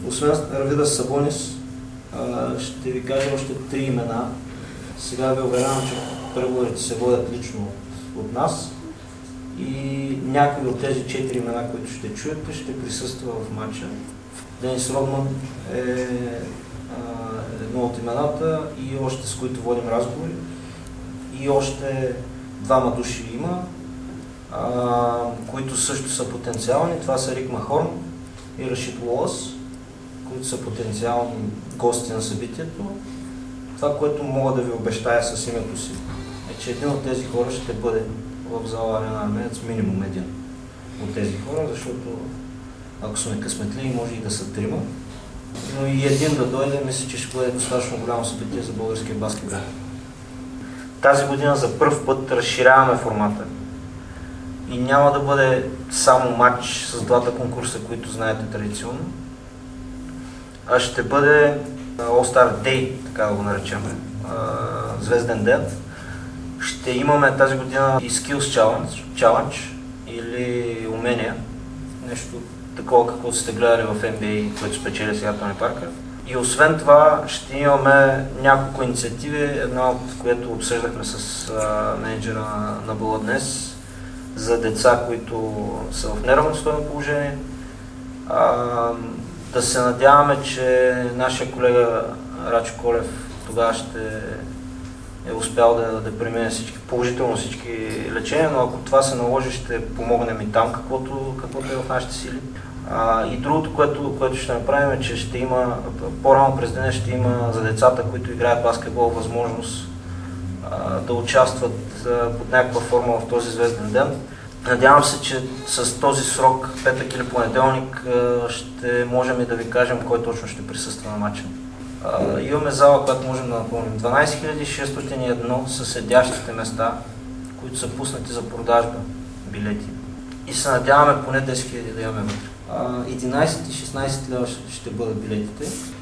Освен Арвидас Сабонис, ще ви кажа още 3 имена. Сега ви уверявам, че преговорите се водят лично от нас и някои от тези 4 имена, които ще чуете, ще присъства в матча. Денис Родман е едно от имената и още с които водим разговори. И още 2 души има, които също са потенциални. Това са Рик Махорн и Рашид Уолъс, които са потенциални гости на събитието. Това, което мога да ви обещая с името си, е, че един от тези хора ще бъде в зала Арена Армеец, минимум един от тези хора, защото ако сме късметливи, може и да са 3. Но и един да дойде, мисля, че ще бъде достатъчно голямо събитие за българския баскетбол. Тази година за пръв път разширяваме формата и няма да бъде само матч с 2 конкурса, които знаете традиционно, а ще бъде All-Star Day, така да го наречем, звезден ден. Ще имаме тази година и Skills Challenge или умения, нещо такова, каквото сте гледали в NBA, което спечели сега Тони Паркър. И освен това ще имаме няколко инициативи, една от което обсъждахме с менеджера на Бъла днес, за деца, които са в неравностойно положение. Да се надяваме, че нашия колега Рачо Колев тогава ще е успял да премине положително всички лечения, но ако това се наложи, ще помогнем и там, каквото е в нашите сили. И другото, което ще направим, е, че ще има, по-рано през деня ще има за децата, които играят баскетбол, възможност да участват под някаква форма в този звезден ден. Надявам се, че с този срок, петък или понеделник, ще можем и да ви кажем кой точно ще присъства на матча. Имаме зала, която можем да напълним. 12 601 са седящите места, които са пуснати за продажба билети. И се надяваме поне 10 000 да имаме вътре. 11 и 16 лева ще бъдат билетите.